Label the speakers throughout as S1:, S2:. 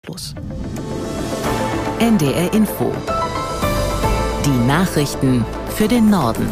S1: Los. NDR Info. Die Nachrichten für den Norden.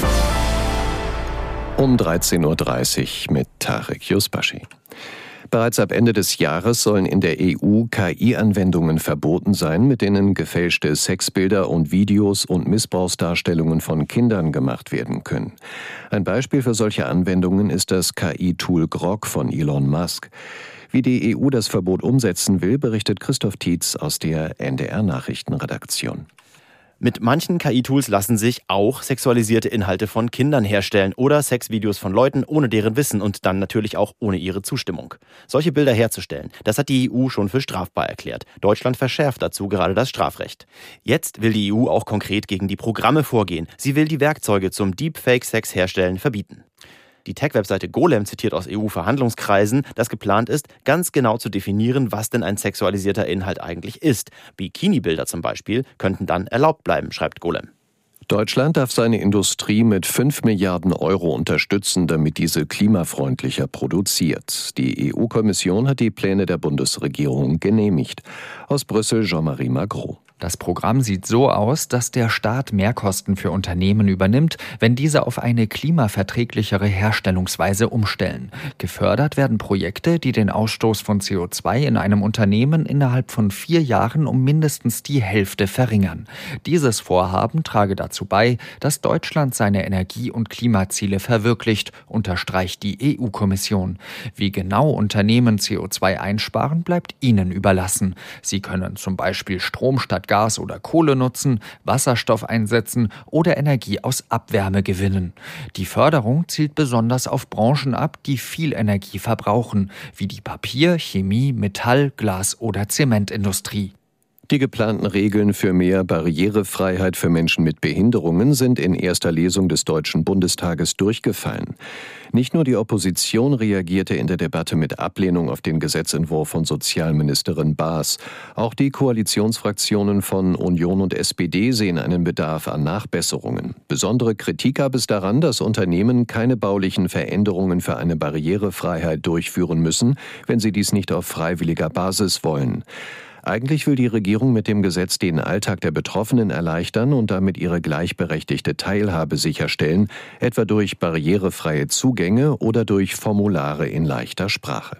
S2: Um 13.30 Uhr mit Tarek Yusbashi. Bereits ab Ende des Jahres sollen in der EU KI-Anwendungen verboten sein, mit denen gefälschte Sexbilder und Videos und Missbrauchsdarstellungen von Kindern gemacht werden können. Ein Beispiel für solche Anwendungen ist das KI-Tool Grok von Elon Musk. Wie die EU das Verbot umsetzen will, berichtet Christoph Tietz aus der NDR-Nachrichtenredaktion.
S3: Mit manchen KI-Tools lassen sich auch sexualisierte Inhalte von Kindern herstellen oder Sexvideos von Leuten ohne deren Wissen und dann natürlich auch ohne ihre Zustimmung. Solche Bilder herzustellen, das hat die EU schon für strafbar erklärt. Deutschland verschärft dazu gerade das Strafrecht. Jetzt will die EU auch konkret gegen die Programme vorgehen. Sie will die Werkzeuge zum Deepfake-Sex herstellen verbieten. Die Tech-Webseite Golem zitiert aus EU-Verhandlungskreisen, dass geplant ist, ganz genau zu definieren, was denn ein sexualisierter Inhalt eigentlich ist. Bikini-Bilder zum Beispiel könnten dann erlaubt bleiben, schreibt Golem.
S2: Deutschland darf seine Industrie mit 5 Milliarden Euro unterstützen, damit diese klimafreundlicher produziert. Die EU-Kommission hat die Pläne der Bundesregierung genehmigt. Aus Brüssel Jean-Marie Magro.
S4: Das Programm sieht so aus, dass der Staat Mehrkosten für Unternehmen übernimmt, wenn diese auf eine klimaverträglichere Herstellungsweise umstellen. Gefördert werden Projekte, die den Ausstoß von CO2 in einem Unternehmen innerhalb von 4 Jahren um mindestens die Hälfte verringern. Dieses Vorhaben trage dazu bei, dass Deutschland seine Energie- und Klimaziele verwirklicht, unterstreicht die EU-Kommission. Wie genau Unternehmen CO2 einsparen, bleibt ihnen überlassen. Sie können zum Beispiel Strom statt Gas oder Kohle nutzen, Wasserstoff einsetzen oder Energie aus Abwärme gewinnen. Die Förderung zielt besonders auf Branchen ab, die viel Energie verbrauchen, wie die Papier-, Chemie-, Metall-, Glas- oder Zementindustrie.
S2: Die geplanten Regeln für mehr Barrierefreiheit für Menschen mit Behinderungen sind in erster Lesung des Deutschen Bundestages durchgefallen. Nicht nur die Opposition reagierte in der Debatte mit Ablehnung auf den Gesetzentwurf von Sozialministerin Baas. Auch die Koalitionsfraktionen von Union und SPD sehen einen Bedarf an Nachbesserungen. Besondere Kritik gab es daran, dass Unternehmen keine baulichen Veränderungen für eine Barrierefreiheit durchführen müssen, wenn sie dies nicht auf freiwilliger Basis wollen. Eigentlich will die Regierung mit dem Gesetz den Alltag der Betroffenen erleichtern und damit ihre gleichberechtigte Teilhabe sicherstellen, etwa durch barrierefreie Zugänge oder durch Formulare in leichter Sprache.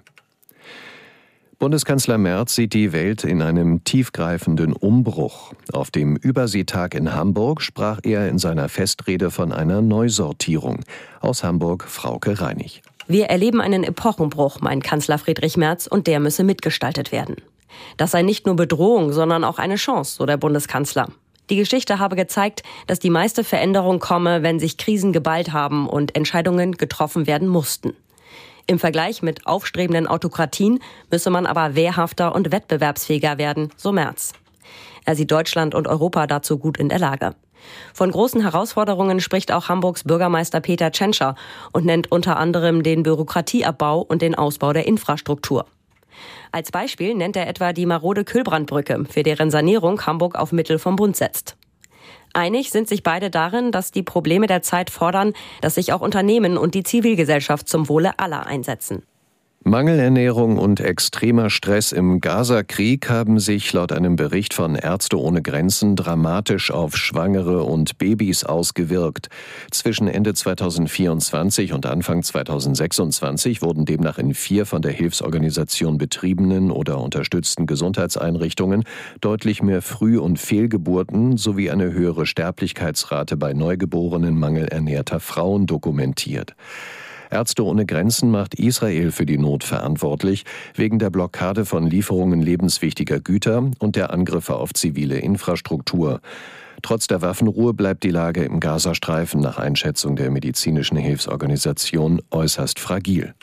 S2: Bundeskanzler Merz sieht die Welt in einem tiefgreifenden Umbruch. Auf dem Überseetag in Hamburg sprach er in seiner Festrede von einer Neusortierung. Aus Hamburg Frauke Reinig.
S5: Wir erleben einen Epochenbruch, meint Kanzler Friedrich Merz, und der müsse mitgestaltet werden. Das sei nicht nur Bedrohung, sondern auch eine Chance, so der Bundeskanzler. Die Geschichte habe gezeigt, dass die meiste Veränderung komme, wenn sich Krisen geballt haben und Entscheidungen getroffen werden mussten. Im Vergleich mit aufstrebenden Autokratien müsse man aber wehrhafter und wettbewerbsfähiger werden, so Merz. Er sieht Deutschland und Europa dazu gut in der Lage. Von großen Herausforderungen spricht auch Hamburgs Bürgermeister Peter Tschentscher und nennt unter anderem den Bürokratieabbau und den Ausbau der Infrastruktur. Als Beispiel nennt er etwa die marode Kühlbrandbrücke, für deren Sanierung Hamburg auf Mittel vom Bund setzt. Einig sind sich beide darin, dass die Probleme der Zeit fordern, dass sich auch Unternehmen und die Zivilgesellschaft zum Wohle aller einsetzen.
S2: Mangelernährung und extremer Stress im Gaza-Krieg haben sich laut einem Bericht von Ärzte ohne Grenzen dramatisch auf Schwangere und Babys ausgewirkt. Zwischen Ende 2024 und Anfang 2026 wurden demnach in 4 von der Hilfsorganisation betriebenen oder unterstützten Gesundheitseinrichtungen deutlich mehr Früh- und Fehlgeburten sowie eine höhere Sterblichkeitsrate bei neugeborenen mangelernährter Frauen dokumentiert. Ärzte ohne Grenzen macht Israel für die Not verantwortlich, wegen der Blockade von Lieferungen lebenswichtiger Güter und der Angriffe auf zivile Infrastruktur. Trotz der Waffenruhe bleibt die Lage im Gazastreifen nach Einschätzung der medizinischen Hilfsorganisation äußerst fragil.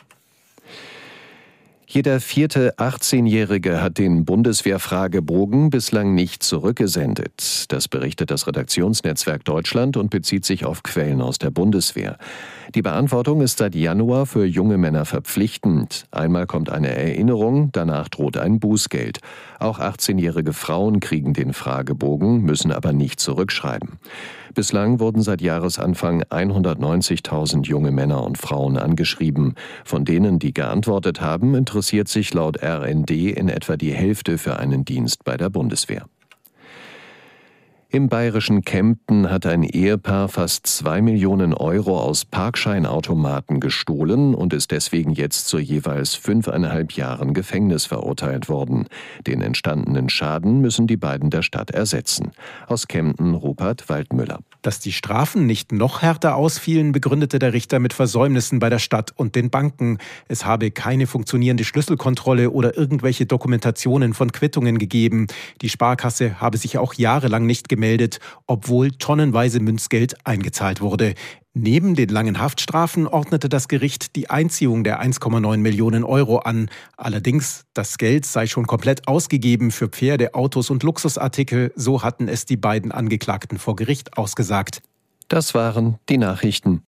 S2: Jeder 4. 18-Jährige hat den Bundeswehr-Fragebogen bislang nicht zurückgesendet. Das berichtet das Redaktionsnetzwerk Deutschland und bezieht sich auf Quellen aus der Bundeswehr. Die Beantwortung ist seit Januar für junge Männer verpflichtend. Einmal kommt eine Erinnerung, danach droht ein Bußgeld. Auch 18-jährige Frauen kriegen den Fragebogen, müssen aber nicht zurückschreiben. Bislang wurden seit Jahresanfang 190.000 junge Männer und Frauen angeschrieben. Von denen, die geantwortet haben, interessiert interessiert sich laut RND in etwa die Hälfte für einen Dienst bei der Bundeswehr. Im bayerischen Kempten hat ein Ehepaar fast 2 Millionen Euro aus Parkscheinautomaten gestohlen und ist deswegen jetzt zu jeweils 5,5 Jahren Gefängnis verurteilt worden. Den entstandenen Schaden müssen die beiden der Stadt ersetzen. Aus Kempten Rupert Waldmüller.
S6: Dass die Strafen nicht noch härter ausfielen, begründete der Richter mit Versäumnissen bei der Stadt und den Banken. Es habe keine funktionierende Schlüsselkontrolle oder irgendwelche Dokumentationen von Quittungen gegeben. Die Sparkasse habe sich auch jahrelang nicht gemeldet, obwohl tonnenweise Münzgeld eingezahlt wurde. Neben den langen Haftstrafen ordnete das Gericht die Einziehung der 1,9 Millionen Euro an. Allerdings, das Geld sei schon komplett ausgegeben für Pferde, Autos und Luxusartikel, so hatten es die beiden Angeklagten vor Gericht ausgesagt.
S2: Das waren die Nachrichten.